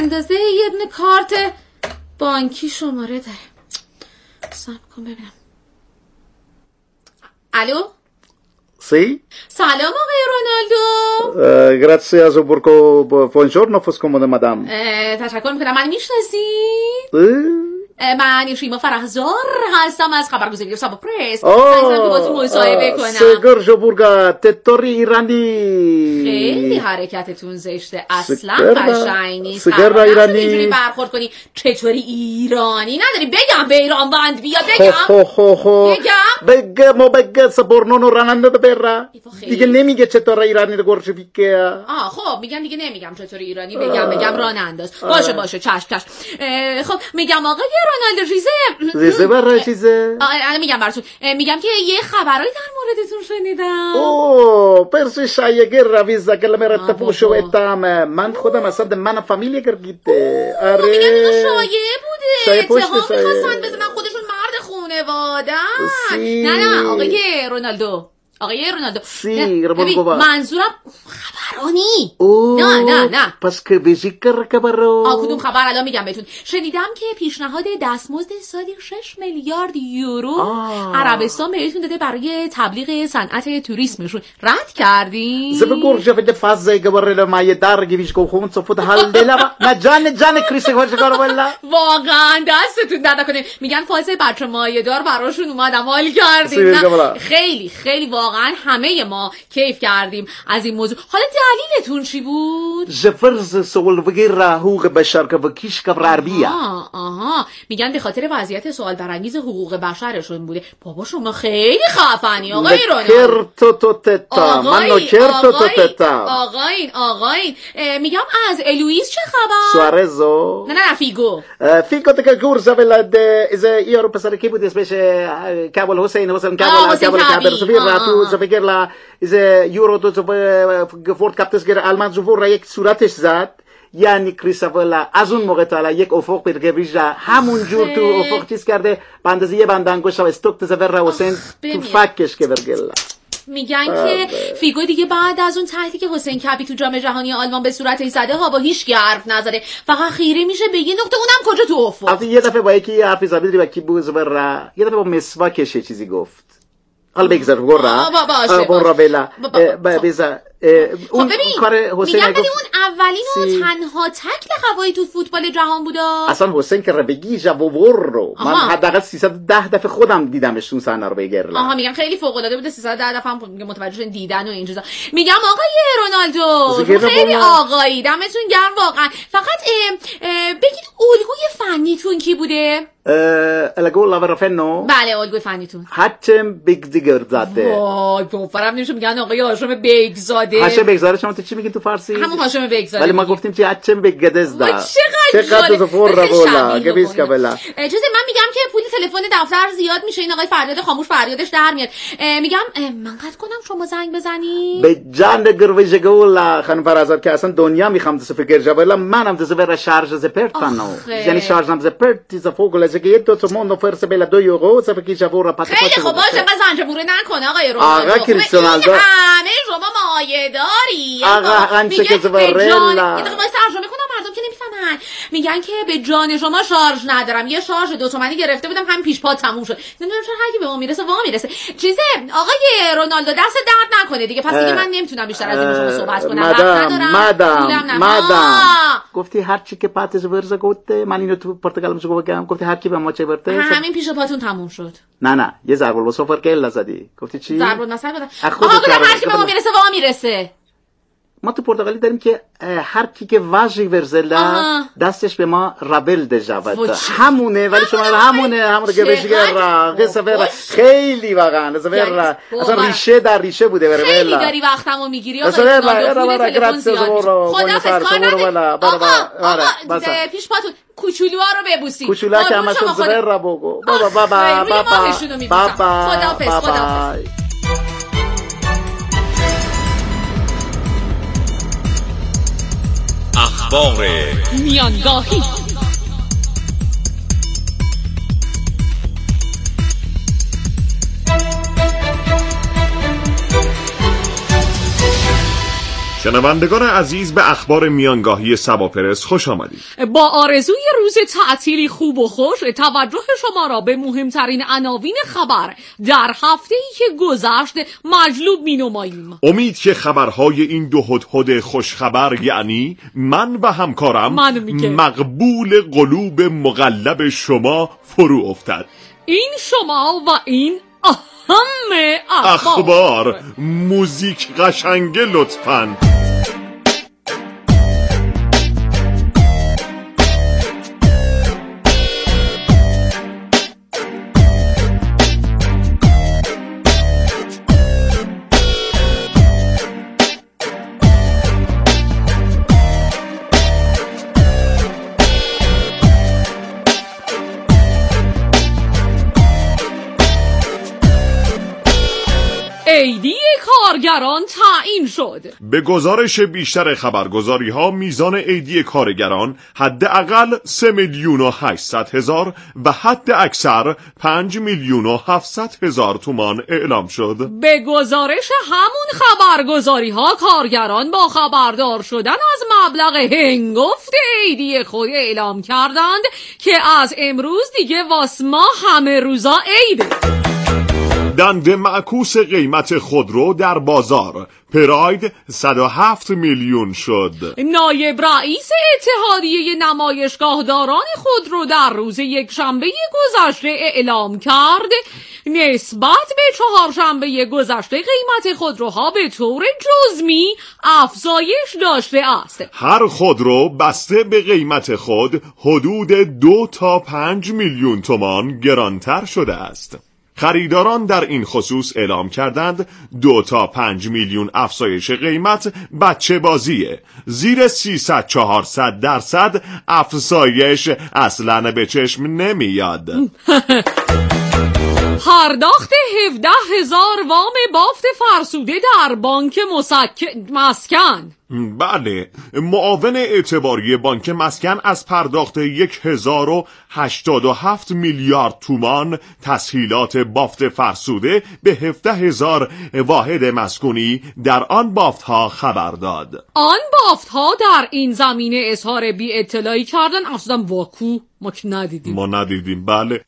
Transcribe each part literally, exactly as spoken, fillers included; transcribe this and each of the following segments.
اندازه یه دونه کارت بانکی شماره داره. صبر کن ببینم. الو؟ سی؟ سلام آقای رونالدو. grazie a porco buongiorno foscomodo madame. تشکر میکنم. من میشناسی؟ من شیما فرخزار هستم از خبرگزاری سابا پرس. سعی که با تو مصاحبه کنم. سگر جبورگا تتوری ایرانی. خیلی حرکتتون زشته، اصلا قشنگ نیست. سگر ایرانی اینجوری برخورد کنی. چطوری ایرانی نداری؟ بگم به ایران بند بیا بگم. خو خو خو بگم بگم و بگم سپورنونو راننده ده برا. دیگه نمیگه چطور ایرانی ده گرچه بیکه. آه خب میگم دیگه نمیگم چطوری ایرانی، بگم بگم راننده. باشه باشه چش چش. خب میگم آقای رونالدو ریزه ریزه برای چیزه؟ الان میگم براتون. میگم که یه خبرایی در موردتون شنیدم. اوه پرسی شایگه رویزه کلمه رتبو شویتم. من خودم اصلا من فامیلی گرگیده. آره میگم اینو شایعه بوده. اتهام میخواستن بزنن خودشون مرد خونواده. نه نه آقای رونالدو آقای رونالدو سی منظورم خبرانی. نه نه نه پس که بیزیکر خبرو. آ کدوم خبر الان میگم بهتون. شنیدم که پیشنهاد دستمزد سالی شش میلیارد یورو آه. عربستان بهتون داده برای تبلیغ صنعت توریسمشون. رد کردین؟ زب گورجا بده فازه گبرل مایه در گویش کو خون صفوت حل دلا. نه جان جان کریس گورجا کار والا. واقعا دستتون درد نکنه. میگن فاز بچه مایه دار براشون اومدم حال کردین. خیلی خیلی واقعا همه ما کیف کردیم از این موضوع. حالا دلیلتون چی بود؟ جفرز سوال وغیره حقوق بشر که وکیش کبر عربیه. آها آها میگن به خاطر وضعیت سوال برانگیز حقوق بشرشون بوده. بابا شما خیلی خفنی آقای رونالدو. تو تو تتا من نوکر تو تو تتا. آقاین آقاین میگم از الوئیس چه خبر؟ سوارزو؟ نه نه فیگو. فیگو که گورزا ولد از یارو پسر کی بود اسمش؟ کابل حسین حسین کابل کابل کابل سفیر تو زفگر لا از یورو تو فورد کاپتس گر آلمان زفور را یک صورتش زد. یعنی کریستوفر از اون موقع تا یک افق برگریش همون جور تو افق چیز کرده. به اندازه یه بند انگشت استوک تزفر حسین تو فکش که برگلا. میگن که فیگو دیگه بعد از اون تحتی که حسین کبی تو جام جهانی آلمان به صورتش زده ها با هیچ کی حرف نزده، فقط خیره میشه به یه نقطه، اونم کجا تو افق. البته یه دفعه با یکی حرفی زدی با کی بود زبر یه دفعه با مسواکش چیزی گفت. حالا بگذار گورا باشه برو بلا بذار اون کار حسین میگم اون اولین و تنها تکل هوایی تو فوتبال جهان بوده. اصلا حسین که بگی جوور رو من حداقل سیصد و ده دفعه خودم دیدمش اون صحنه رو بگرلا. آها میگم خیلی فوق العاده بوده. سیصد و ده دفعه هم متوجه شدن دیدن و این چیزا. میگم آقای رونالدو خیلی آقایی، دمتون گرم واقعا. فقط بگید الگوی فنیتون کی بوده؟ الگوی لاورافنو. بله الگوی فنیتون. هاشم بیگزاده. وای باورم نمیشه میگن آقای هاشم بیگزاده. هاشم بیگزاده شما تو چی میگین تو فارسی؟ همون هاشم بیگزاده. ولی ما گفتیم چی هاشم بیگزاده. چقدر چقدر زفور راولا گبیس کابلا. اجازه من میگم که پول تلفن دفتر زیاد میشه. این آقای فریاد خاموش فریادش در میاد. میگم من قد کنم شما زنگ بزنی؟ به جان گرویج گولا خانم فرازات که اصلا دنیا میخوام تو فکر جولا منم تو زبر شارژ زپرت کنم. یعنی شارژ نم زپرت تو فوق العاده که تو تو موندو فرس بلا دو یورو صفر کی جوورا پات پات. خیلی خوب باشه بس زنجبوره نکن آقای رونالدو. آقا کریستیانو همه شما مایه داری. آقا انچه که زبرلا. یه دقیقه واسه ترجمه کنم مردم که نمیفهمن. میگن که به جان شما شارژ ندارم. یه شارژ دو تومانی گرفته بودم همین پیش پا تموم شد. نمیدونم چرا هر کی به ما میرسه وا میرسه. چیزه آقای رونالدو دست درد نکنه دیگه. پس دیگه من نمیتونم بیشتر از این شما صحبت کنم. مادام مادام مادام گفتی هر چی که پاتش ورزه گفته. من اینو تو پرتغال میگم بگم. گفتی هر کی به ما چه ورته همین پیش پاتون تموم شد. نه نه یه ضرب المثل کلا زدی. گفتی چی؟ ضرب المثل بدم. آقا گفتم هر کی به ما میرسه وا میرسه. ما تو پرتغالی داریم که هر کی که واژی ورزلا دستش به ما رابل دجاوت همونه. ولی شما همونه همون که بهش گرا قصه خیلی واقعا زبر اصلا ریشه در ریشه بوده ورلا. خیلی داری وقتمو میگیری آقا. خدا پیش پاتون کوچولوها رو ببوسی. کوچولا که همش زبر را بگو. بابا بابا بابا بابا خدافظ خدافظ. اخبار میانگاهی. شنوندگان عزیز، به اخبار میانگاهی سبا پرس خوش آمدید. با آرزوی روز تعطیلی خوب و خوش، توجه شما را به مهمترین عناوین خبر در هفته‌ای که گذشت مجلوب می‌نماییم. امید که خبرهای این دو هدهد خوشخبر، یعنی من و همکارم، مقبول قلوب مقلب شما فرو افتد. این شما و این اهم اخبار, اخبار. موزیک قشنگه لطفاً. عیدی کارگران تعیین شد. به گزارش بیشتر خبرگزاری ها، میزان عیدی کارگران حداقل سه میلیون و هشتصد هزار و حد اکثر پنج میلیون و هفتصد هزار تومان اعلام شد. به گزارش همون خبرگزاری ها، کارگران با خبردار شدن از مبلغ هنگفت عیدی خود اعلام کردند که از امروز دیگه واس ما همه روزا عیده. دنده معکوس قیمت خودرو در بازار پراید صد و هفت میلیون شد. نایب رئیس اتحادیه نمایشگاهداران خودرو در روز یک شنبه گذشته اعلام کرد نسبت به چهارشنبه گذشته قیمت خودروها به طور جزمی افزایش داشته است. هر خودرو بسته به قیمت خود حدود دو تا پنج میلیون تومان گرانتر شده است. خریداران در این خصوص اعلام کردند دو تا پنج میلیون افزایش قیمت بچه بازیه. زیر سیصد چهارصد درصد افزایش اصلاً به چشم نمیاد. پرداخت هفده هزار وام بافت فرسوده در بانک مسک... مسکن. بله، معاون اعتباری بانک مسکن از پرداخت یک هزار و هشتاد و هفت میلیارد تومان تسهیلات بافت فرسوده به هفده هزار واحد مسکونی در آن بافت ها خبر داد. آن بافت ها در این زمینه اظهار بی اطلاعی کردن. اصلا واکو ما که ندیدیم. ما ندیدیم. بله.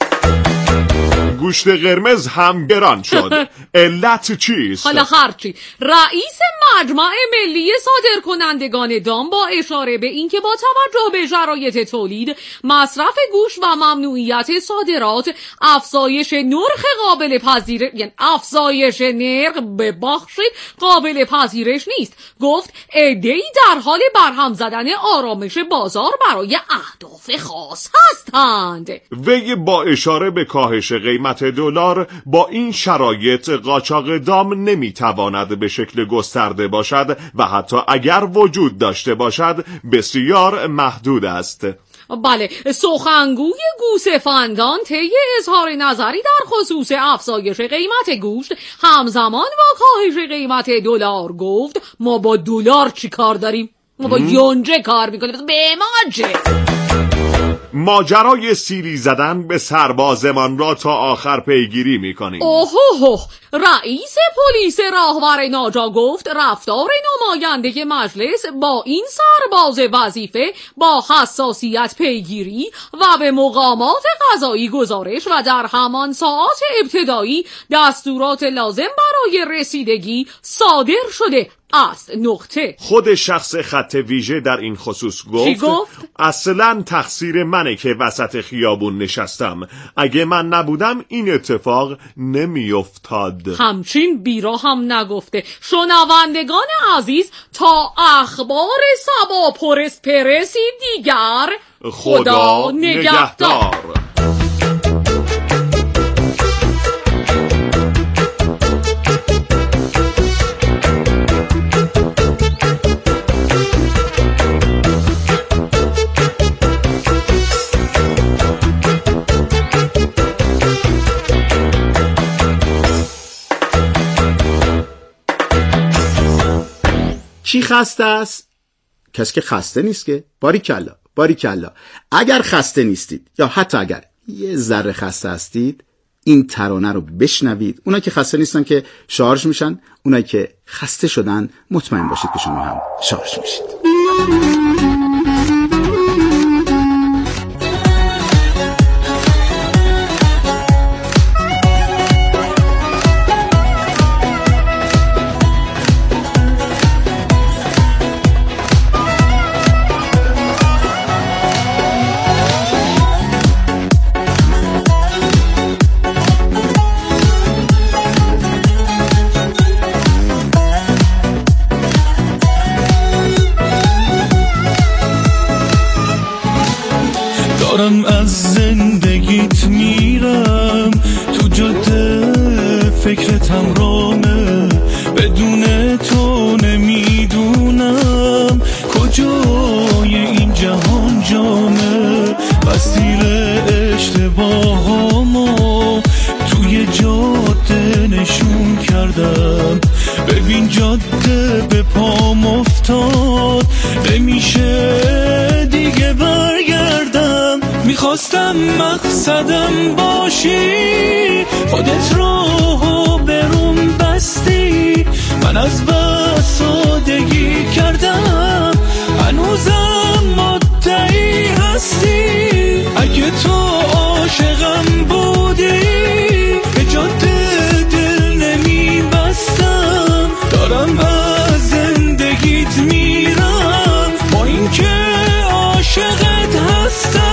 گوشت قرمز هم گران شد. علت چیست؟ حالا هرچی، رئیس مجمع ملی صادرکنندگان دام با اشاره به اینکه با توجه به شرایط تولید، مصرف گوشت و ممنوعیت صادرات، افزایش نرخ قابل پذیرش، یعنی افزایش نرخ ببخشید قابل پذیرش نیست. گفت عده‌ای در حال برهم زدن آرامش بازار برای اهداف خاص هستند. وی با اشاره به کاهش قیمت دلار با این شرایط قاچاق دام نمیتواند به شکل گسترده باشد و حتی اگر وجود داشته باشد بسیار محدود است. بله، سخنگوی گوسفندان طی اظهار نظری در خصوص افزایش قیمت گوشت همزمان با کاهش قیمت دلار گفت ما با دلار چی کار داریم؟ ما با یونجه کار میکنیم. به ما چه؟ ماجرای سیلی زدن به سربازمان را تا آخر پیگیری میکنیم. اوه رئیس پلیس راهور ناجا گفت رفتار نماینده مجلس با این سرباز وظیفه با حساسیت پیگیری و به مقامات قضایی گزارش و در همان ساعات ابتدایی دستورات لازم برای رسیدگی صادر شده است. نقطه. خود شخص خط ویژه در این خصوص گفت, گفت؟ اصلا تقصیر منه که وسط خیابون نشستم. اگه من نبودم این اتفاق نمیافتاد. همچین بیرا هم نگفته. شنوندگان عزیز، تا اخبار سبا پرس پرسی دیگر، خدا, خدا نگهدار. چی خسته است؟ کسی که خسته نیست که. باریکلا باریکلا. اگر خسته نیستید یا حتی اگر یه ذره خسته هستید، این ترانه رو بشنوید. اونا که خسته نیستن که شارژ میشن، اونایی که خسته شدن مطمئن باشید که شما هم شارژ میشید. دارم از زندگیت میرم تو جاده، فکرتم رامه، بدون تو نمیدونم کجای این جهان جامه. مسیر اشتباهامو توی جاده نشون کردم، ببین جاده به پام افتاد، نمیشه دیگه برگردم. میخواستم مقصدم باشی، خودت رو بروم بستی، من از بس سادگی کردم، هنوزم مدعی هستی. اگه تو عاشقم بودی به جاده دل نمیبستم. دارم از زندگیت میرم با این که عاشقت هستم.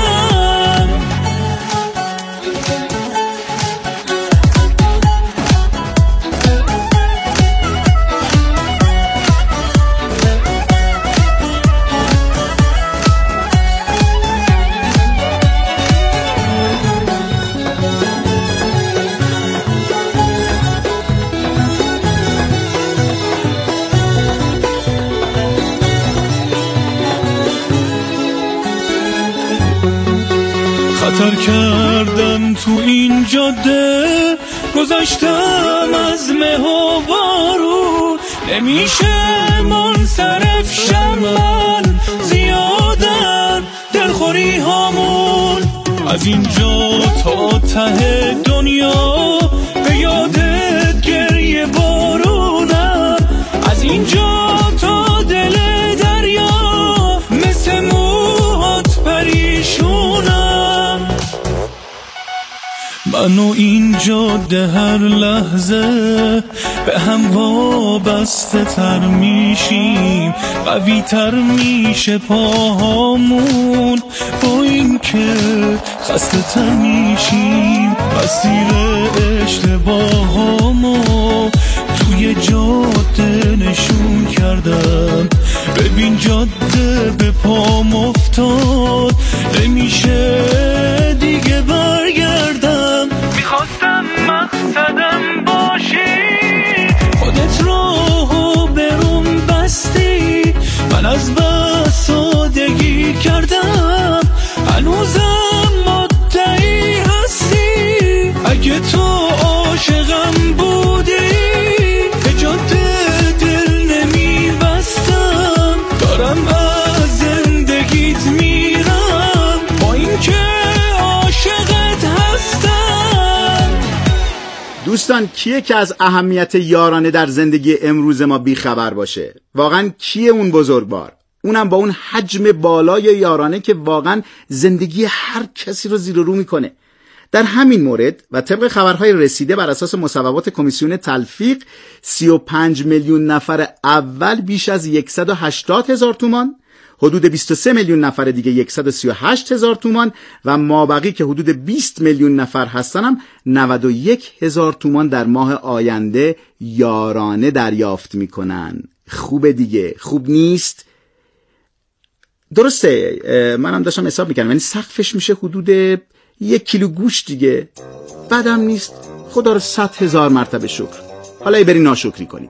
خطر کردم تو این جاده، گذاشتم از مه و بارون، نمیشه منصرف شم من، زیادن دلخوری هامون. از اینجا تا ته دنیا به یادت گریه بارونم، از اینجا تا دل دریا مثل موهات پریشونم. من و این جاده هر لحظه به هم وابسته تر میشیم، قوی تر میشه پاهامون، با این که خسته تر میشیم. مسیر اشتباهامو توی جاده نشون کردم، ببین جاده به پام افتاد، نمیشه دیگه برگردم. میخواستم مقصدم باشی، خودت رو بروم بستی، من از بس سادگی کردم، هنوزم مدعی هستی. اگه تو عاشقم بودی به جاده دل نمیبستم. دارم از زندگیت میرم با این که عاشقت هستم. دوستان، کیه که از اهمیت یارانه در زندگی امروز ما بیخبر باشه؟ واقعا کیه اون بزرگوار؟ اونم با اون حجم بالای یارانه که واقعا زندگی هر کسی رو زیر و رو میکنه. در همین مورد و طبق خبرهای رسیده بر اساس مصوبات کمیسیون تلفیق، سی و پنج میلیون نفر اول بیش از صد و هشتاد هزار تومان، حدود بیست و سه میلیون نفر دیگه صد و سی و هشت هزار تومان و مابقی که حدود بیست میلیون نفر هستن هم نود و یک هزار تومان در ماه آینده یارانه دریافت میکنن. خوبه دیگه، خوب نیست؟ درسته، منم داشتم حساب میکنم، یعنی سقفش میشه حدود یک کیلو گوشت دیگه. بعدم نیست، خدا رو صد هزار مرتبه شکر. حالا ای بری ناشکری کنید.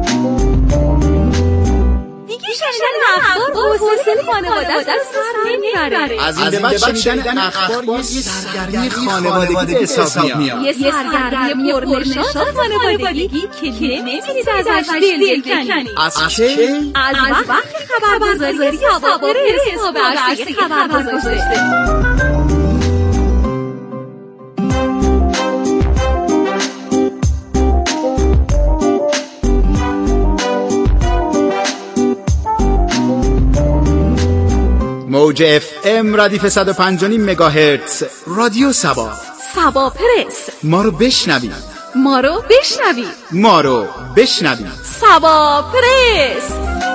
دیگه شنیدن اخبار حوصله خانواده رو سر میبره. از این به بعد شنیدن اخبار یه سرگرمی خانوادگی حساب میاد. یه سرگرمی پرنشاط خانوادگی که نمیتونید ازش دل بکنی. از چه؟ از وقت خبرگزاری سبا پرس تا به عرصه خبر گذاشته. موج اف ام ردیف صد و پنج و نیم مگاهرتز رادیو سبا. سبا پرس. ما رو بشنوید. ما رو بشنوید. ما رو بشنوید. سبا پرس.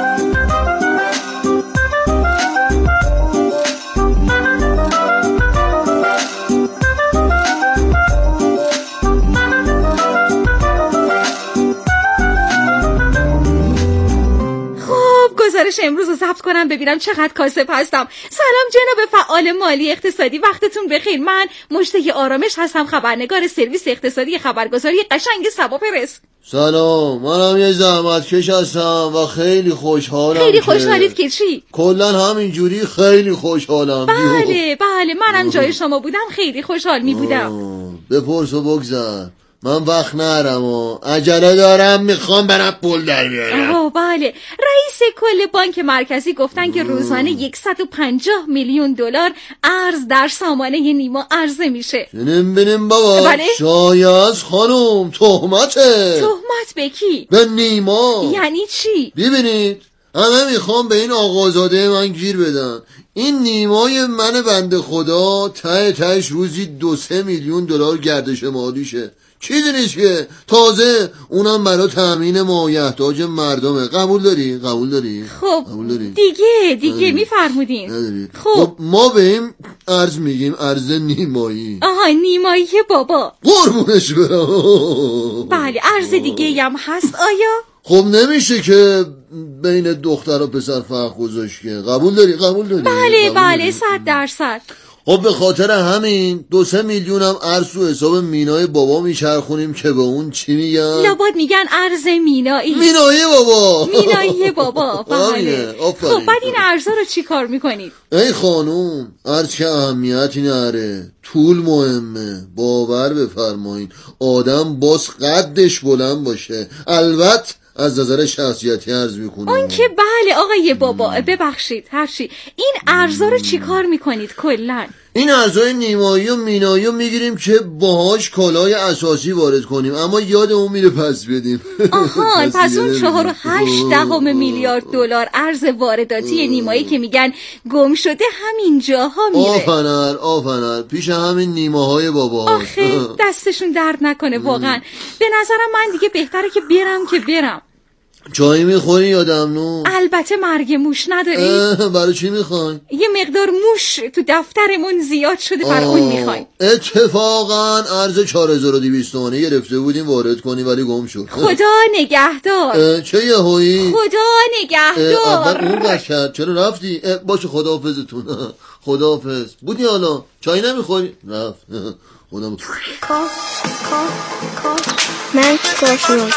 گزارش امروز رو ضبط کنم ببینم چقدر کاسب هستم. سلام جناب فعال مالی اقتصادی، وقتتون بخیر. من مجتهی آرامش هستم، خبرنگار سرویس اقتصادی خبرگزاری قشنگ سبا پرس. سلام، منم یه زحمت کش هستم و خیلی خوشحالم. خیلی خوشحالید که چی؟ کلا همینجوری خیلی خوشحالم. بله بله منم جای شما بودم خیلی خوشحال می بودم. بپرس و بگذر، من وقت نرم و عجله دارم، میخوام برم پول در بیارم. آه بله، رئیس کل بانک مرکزی گفتن که روزانه صد و پنجاه میلیون دلار ارز در سامانه نیما عرضه میشه. ببینیم ببینیم بابا. بله؟ شایز خانم تهمته. تهمت به کی؟ به نیما. یعنی چی؟ ببینید همه میخوام به این آقازاده من گیر بدن. این نیمای من بنده خدا ته تهش روزی دو سه میلیون دلار گردش مالیشه. چیزی نیست که، تازه اونم برای تامین مایحتاج مردمه. قبول داری؟ قبول داری؟ خب قبول داری؟ دیگه دیگه میفرمودین. خب. خب ما به این ارز میگیم ارز نیمایی. آها نیمایی بابا. قربونش برم. بله ارز دیگه هم هست آیا؟ خب نمیشه که بین دختر و پسر فرق گذاشت که. قبول داری؟ قبول داری؟ بله قبول بله داری؟ صد درصد. خب به خاطر همین دو سه میلیون هم ارز تو حساب مینای بابا میچرخونیم که به اون چی میگن؟ لابد میگن ارز مینایی. مینایی بابا. مینایی بابا. بله. خب بعد این ارزا رو چی کار میکنید؟ ای خانوم ارز که اهمیتی نره، طول مهمه. باور بفرمایین آدم باز قدش بلند باشه. البته از نظر شخصیتی عرض میکنم. اون که بله آقای بابا ببخشید هرچی. این ارزا رو چی کار میکنید کلن؟ این ارزای نیمایی و مینایی رو میگیریم که باهاش کالای اساسی وارد کنیم، اما یادمون میره پس بدیم. آها پس اون چهار و هشت دهم میلیارد دلار ارز وارداتی نیمایی که میگن گم شده همین جاها میره. آفنر آفنر پیش همین نیماهای بابا. آخه دستشون درد نکنه واقعا. به نظرم من دیگه بهتره که برم که برم. چایی میخوری یادم نو؟ البته مرگ موش نداری؟ برای چی میخوای؟ یه مقدار موش تو دفترمون زیاد شده بر اون میخوایم. اتفاقا ارز چهار هزار و دویست تومانی گرفته بودیم وارد کنی ولی گم شد. خدا نگهدار. چه یه هایی؟ خدا نگهدار. اول اون قشر چرا رفتی؟ باشه خداحافظتون. خداحافظ. بودی حالا چای نمیخوری؟ رفت. خدا کار کار کار من کارشناس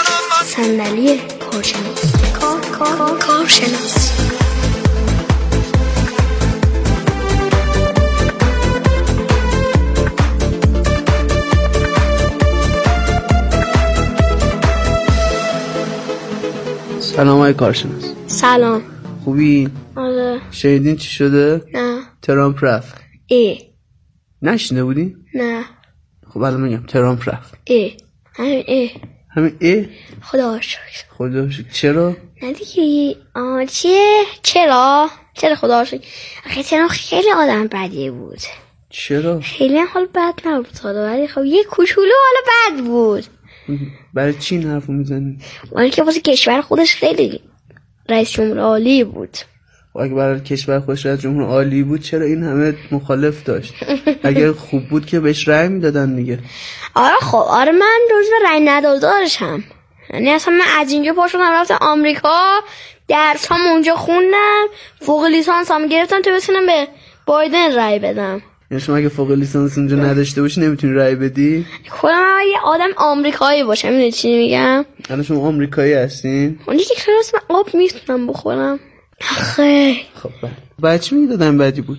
صندلی کارشناس کار کار کارشناس. سلام های کارشناس. سلام. خوبی؟ آره. شنیدین چی شده؟ نه. ترامپ رفت. ای نشنیده بودی؟ نه. خب الان میگم ترامپ رفت. ای همین ای همین ای؟ خدا شکر. خدا شکر. چرا؟ نه دیگه. آه چیه؟ چرا؟ چرا خدا شکر؟ آخه ترامپ خیلی آدم بدی بود. چرا؟ خیلی حال بد نبود ولی خب یه کوچولو حالا بد بود. برای چی این حرفو میزنی؟ ولی که واسه کشور خودش خیلی رئیس جمهور عالی بود. و اگه برای کشور خودش رئیس جمهور عالی بود چرا این همه مخالف داشت؟ اگر خوب بود که بهش رأی میدادن دیگه. آره خب آره من جزو رأی ندادارشم. یعنی اصلا من از اینجا پا شدم رفتم آمریکا، درس هم اونجا خوندم، فوق لیسانس هم گرفتم تا بتونم به بایدن رأی بدم. یعنی شما اگه فوق لیسانس اونجا نداشته باشی نمیتونی رأی بدی؟ خودم یه آدم آمریکایی باشم. میدونی چی میگم؟ الان شما آمریکایی هستین؟ اونجا که خلاص من آب میتونم بخورم. خیلی خب بعد چی میدادن بدی بود؟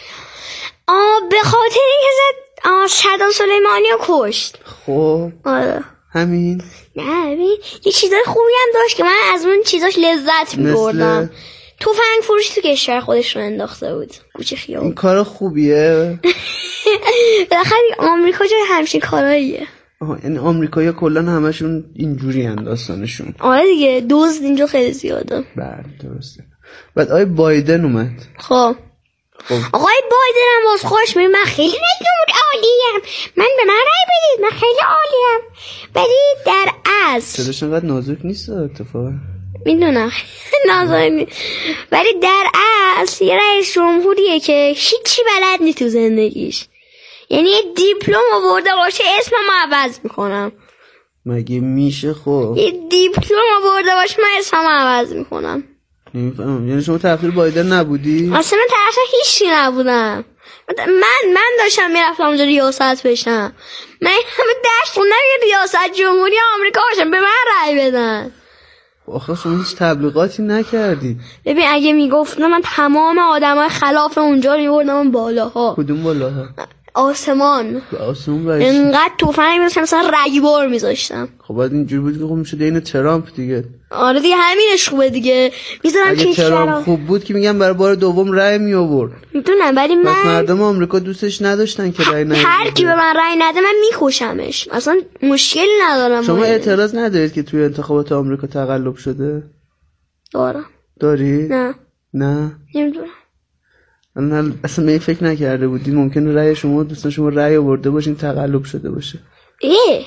آه به خاطر اینکه زد آه صدام سلیمانی رو کشت. خب آره همین؟ نه ببین یه چیزای خوبی هم داشت که من از اون چیزاش لذت می‌بردم. مثل... توفنگ فروش تو کشور خودش رو انداخته بود کوچه خیابون. این کار خوبیه؟ بالاخره آمریکا جای همچین کاراییه. آها یعنی آمریکایی‌ها کلا همشون اینجوری ان داستانشون. آره دیگه دزد اینجا خیلی زیاده. بله درسته. بعد آقای بایدن اومد. خب خب آقای بایدن هم باز خوش می‌بینه من خیلی رئیس عالیم، من به من رأی بدید، من خیلی عالیم. ولی در اصل صداش انقدر نازک نیست اتفاقا. میدونم نازک نیست ولی در اصل یه رئیس جمهوریه که هیچی بلد نیست تو زندگیش. یعنی یه دیپلم آورده باشه اسمم عوض میکنم. مگه میشه؟ خب یه دیپلم آورده باشه من اسمم عوض میکنم. نمیفهمم. یعنی شما طرفدار بایدن نبودی؟ اصلا من طرفدار هیچی نبودم. من من داشتم میرفتم اونجا ریاست بشم. من همه درس خوندم که ریاست جمهوری آمریکا باشم به من رأی بدن. آخه شما هیچ تبلیغاتی نکردی. ببین اگه میگفتم من تمام آدمای خلاف اونجا رو میبردم بالاها. کدوم بالاها؟ آسمان. آسمان باشه. اینقدر توفنگ می‌زدم مثلا رگبار میذاشتم. خب بعد اینجوری بود که خب میشد این ترامپ دیگه. آره دیگه همینش خوبه دیگه. میذارم که ترامپ خوب بود که میگم برای بار دوم رأی می آورد. میدونم ولی من بس مردم آمریکا دوستش نداشتن که رأی نده. هر کی به من رأی نده من میکشمش. اصلا مشکلی ندارم. شما اعتراض ندارید که توی انتخابات آمریکا تقلب شده؟ دارم. داری؟ نه. نه. نمیدونم. الان اصلا می فکر نکرده بودی ممکنه رأی شما دوستان شما رأی آورده باشین تقلب شده باشه. ای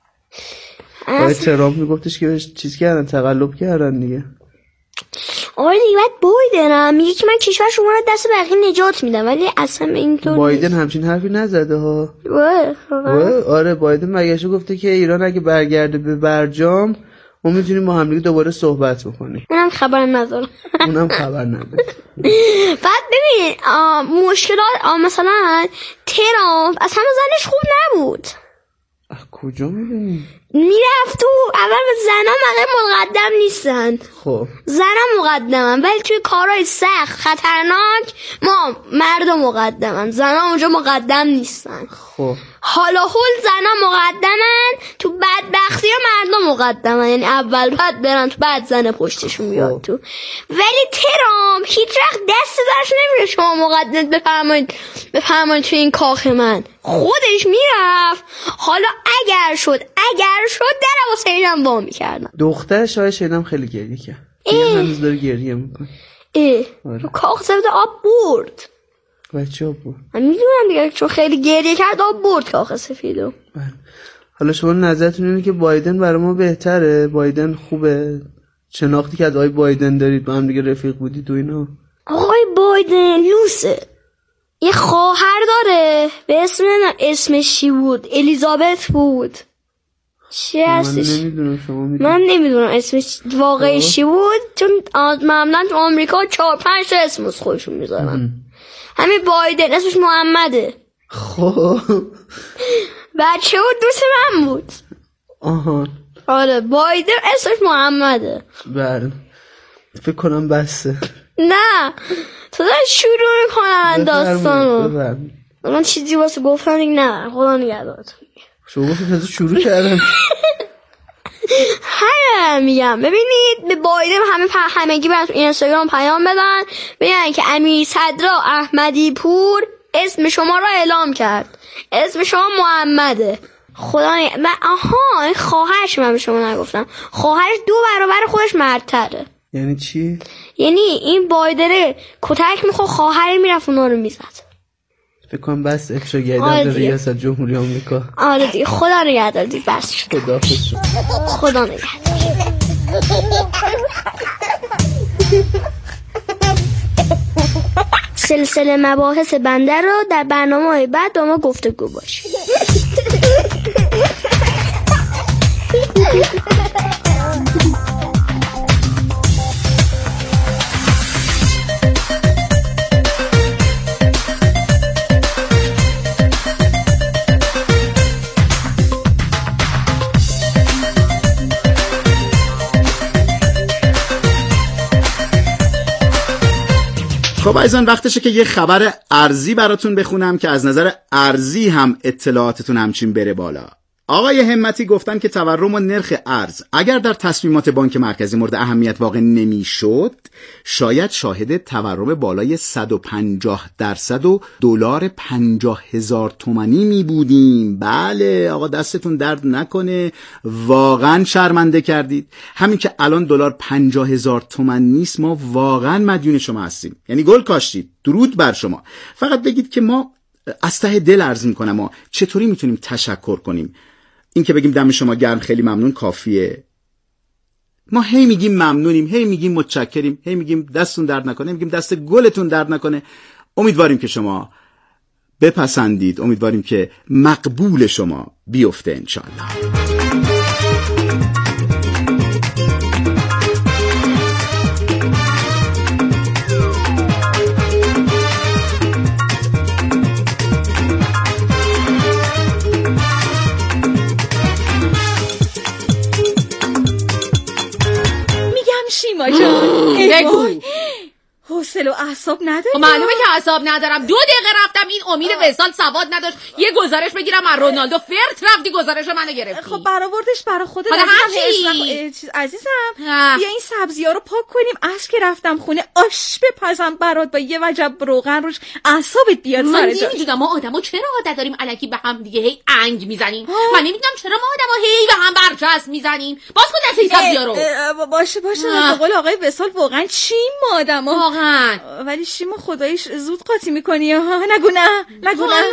آقای ترامپ میگفتش که چیز کردن تقلب کردن دیگه. آره دیگه بعد بایدن میگه که من کشور شما رو دست بقیه نجات میدم ولی اصلا اینطور بایدن نیست. همچین حرفی نزده ها. واه واه. آره بایدن مگه گفته که ایران اگه برگرده به برجام ما میتونیم با هم دیگه دوباره صحبت بکنیم. اونم خبر نداره. اونم خبر نداره. بعد ببین مشکلات مثلا ترامپ از همه زنش خوب نبود. کجا میدونی؟ میرفت تو اول به زنا مگه مقدم نیستن. خب زنا مقدمن ولی توی کارهای سخت خطرناک ما مرد مقدمن، زنا اونجا مقدم نیستن. خب حالا حول زنا مقدمن تو بدبختی و مردم مقدمن، یعنی اول بعد برن تو بعد زن پشتشون بیاد تو. ولی ترامپ هیچ وقت دست درش نمیره شما مقدم بفرمایید بفرمایید تو این کاخ من. خودش میرفت. حالا اگر شد اگر شد در واسه اینم وا میکردن. دختر شاید شیدم خیلی گریه کرد. این هنوز داره گریه میکنه. ای آره. کاخ سفید آب برد. بچه آب برد. من میدونم دیگه چون خیلی گریه کرد آب برد کاخ سفیدو. حالا شما نظرتون اینه که بایدن برای ما بهتره؟ بایدن خوبه؟ شناختی که از آقای بایدن دارید با هم دیگه رفیق بودید و اینا؟ آقای بایدن لوسه. یه خواهر داره به اسم اسمش چی بود؟ الیزابت بود. چی هستش؟ من نمیدونم شما میدونم. من نمیدونم اسمش واقعی چی بود چون معمولا تو آمریکا چهار پنج تا اسم از خودشون میذارن. همین بایدن اسمش محمده. خب بچه بود دوست من بود. آها آره بایدن اسمش محمده. بله فکر کنم بسه. نه تو داری شروع میکنن داستانو. من چیزی واسه گفتم دیگه نه خدا نگهدارتون. شما گفتید شروع کردم. همه میگم ببینید به بایدن همه پ... همگی برای تو اینستاگرام پیام بدن ببینن که امیر صدرا احمدی پور اسم شما را اعلام کرد. اسم شما محمده. خدا نگ... من آها این خواهرش من به شما نگفتم. خواهرش دو برابر خودش مردتره. یعنی چی؟ یعنی این بایدره کتک میخواد خواهر میرفت اونا رو میزد. فکر کنم بس افشا گیدم به ریاست جمهوری آمریکا. آره دیگه خدا نگهدار دیگه بس شد. خدا حافظ. خدا نگهدار. سلسله مباحث بنده رو در برنامه‌های بعد با ما گفتگو باشید. خب عزیزان وقتشه که یه خبر ارزی براتون بخونم که از نظر ارزی هم اطلاعاتتون همچین بره بالا. آقای همتی گفتن که تورم و نرخ ارز اگر در تصمیمات بانک مرکزی مورد اهمیت واقع نمیشد، شاید شاهد تورم بالای صد و پنجاه درصد و دلار پنجاه هزار تومانی می بودیم. بله آقا دستتون درد نکنه، واقعا شرمنده کردید. همین که الان دلار پنجاه هزار تومان نیست، ما واقعا مدیون شما هستیم. یعنی گل کاشتید، درود بر شما. فقط بگید که ما از ته دل عرض میکنم ما چطوری میتونیم تشکر کنیم. این که بگیم دم شما گرم خیلی ممنون کافیه؟ ما هی میگیم ممنونیم، هی میگیم متشکریم، هی میگیم دستتون درد نکنه، میگیم دست گلتون درد نکنه. امیدواریم که شما بپسندید، امیدواریم که مقبول شما بیفته انشالله. شیما جان بگو. حوصله و اعصاب نداری؟ معلومه که اعصاب ندارم. دو دقیقه رفتم این امید وصال سواد نداشت یه گزارش بگیرم از رونالدو، فرت رفتی گزارش منو گرفتی. خب برآوردش برا خودت. حالا هرچی عزیزم اه. بیا این سبزی‌ها رو پاک کنیم. از که رفتم خونه آش بپزم برات با یه وجب روغن روش اعصابت بیاد سر جا. من نمیدونم ما آدما چرا عادت داریم الکی به هم دیگه هی انگ میزنیم. من نمیدونم چرا ما آدما هی به هم برچسب میزنیم. باز کن دست این سبزی‌ها رو. باشه باشه به قول آقای وصال واقعا چی ما آدما واقعا. ولی شیما خداییش زود قاطی میکنی ها. نگو نه نگو نه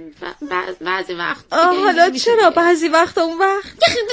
بعضی وقت. حالا چرا بعضی وقت اون وقت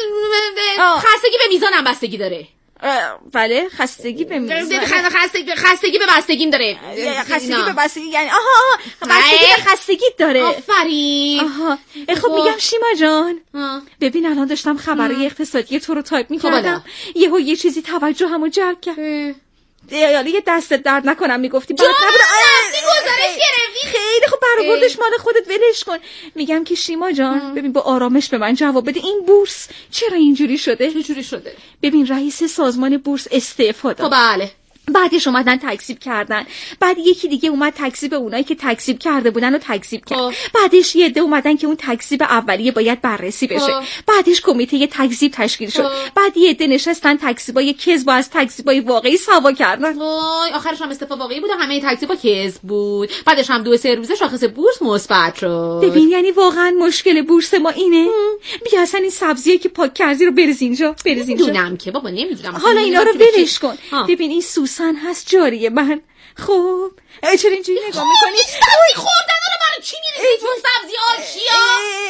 خستگی به میزانم بستگی داره. بله خستگی به میزان خستگی خستگی به بستگیم داره. خستگی به بستگی یعنی آها بستگی به خستگی داره. آفرین. آها خب میگم شیما جان ببین الان داشتم خبرهای اقتصادی تو رو تایپ میکردم، یهو یه چیزی توجهمو جلب کرد. یالی یه دستت درد نکنم میگفتی جان رفتی گزارش گرفتی خیلی خب برآوردش مال خودت ولش کن. میگم که شیما جان ام. ببین با آرامش به من جواب بده، این بورس چرا اینجوری شده؟ چه جوری شده؟ ببین رئیس سازمان بورس استعفا داد. خب بله. بعدش اومدن تکذیب کردن، بعد یکی دیگه اومد تکذیب اونایی که تکذیب کرده بودن رو تکذیب کرد. خب. بعدش یه عده اومدن که اون تکذیب اولیه باید بررسی بشه. خب. بعدش کمیته تکذیب تشکیل شد. خب. بعد یه عده نشستن تکذیبای کذب از تکذیبای واقعی سوا کردن. وای آخرش هم استعفا واقعی بود و همه تکذیبا کذب بود. بعدش هم دو سه روزه شاخص بورس مثبت شد. ببین یعنی واقعا مشکل بورس ما اینه. ام. بیا اصلا این سبزیه که پاک کردی رو بریز اینجا، بریز اینجا. نمیدونم که بابا نمیدونم. حالا اینا رو ولش کن. ببین این سوسن هست جاری من. خب چرا اینجوری نگاه میکنی؟ سبزی خوردن رو برای چی میریزی تو سبزی آشیا؟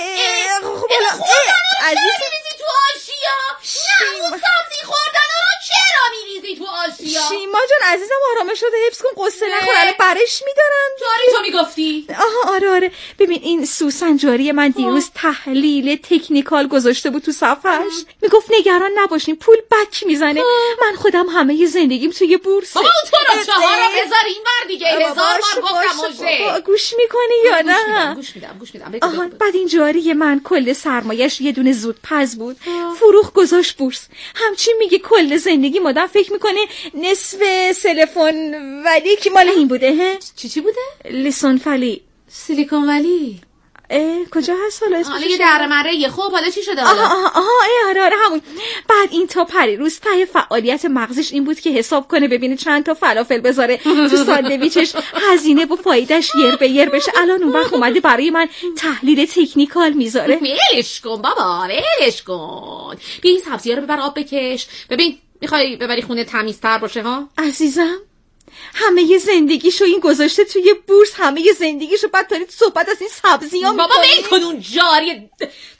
خب حالا عزیز میریزی تو آشیا؟ نه اون سبزی خوردن رو چرا میریزی تو آشیا؟ شیما جان عزیزم آرامش رو حفظ کن، قصه نخور، الان برش میدارم. جاری تو میگفتی؟ آها آره آره. ببین این سوسن جاری من دیروز تحلیل تکنیکال گذاشته بود تو صفحش، میگفت نگران نباشین پول بک میزنه. من خودم همه زندگیم توی بورس. بابا اون تو رو چهار رو بذار این ور دیگه. هزار بار گفتم موشه. گوش میکنی یا نه؟ گوش میدم گوش میدم. آها بعد این جاری من کل سرمایش یه دونه زود پز بود، فروخ گذاشت بورس. همچین میگه کل زندگی مادام فکر میکنه نصف سلیکون ولی که مال این بوده. ها چی چی بوده؟ لیسون ولی سیلیکون ولی کجا هست حالا اسمش؟ حالا یه در مره. خب حالا چی شده حالا؟ آها آها آره آره همون. بعد این تا پریروز ته فعالیت مغزش این بود که حساب کنه ببینه چند تا فلافل بذاره تو ساندویچش، هزینه و فایدهش یر به یر بشه. الان اون وقت اومده برای من تحلیل تکنیکال میذاره. ولش کن بابا ولش کن. بیا این سبزی‌ها رو ببر آب بکش. ببین میخوای ببری خونه تمیزتر باشه ها عزیزم؟ همه ی زندگیشو این گذاشته توی بورس، همه ی زندگیشو بعد دارید صحبت از این سبزی ها بابا ول کن اون جاری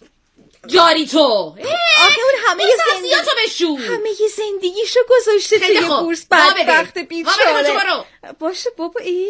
جاری تو. آخه اون همه ی زندگی تو بشو، همه ی زندگیشو گذاشته توی بورس. بدبخت بیچاره. باشه بابا ای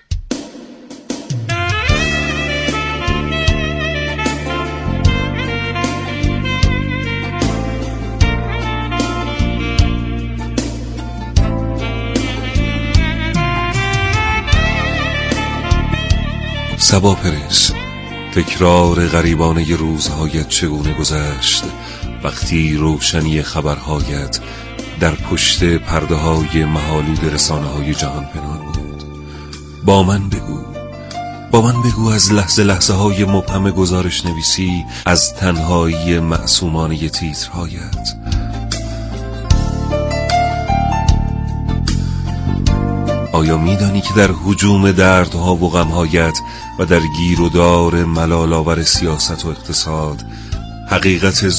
صبا پرس، تکرار غریبانه روزهایت چگونه گذشت وقتی روشنی خبرهایت در پشت پرده های مه‌آلود رسانه های جهان پنهان بود. با من بگو، با من بگو از لحظه لحظه های مبهم گزارش نویسی، از تنهایی معصومانه تیترهایت. آیا میدانی که در هجوم دردها و غمهایت و در گیر و دار ملال آور سیاست و اقتصاد، حقیقت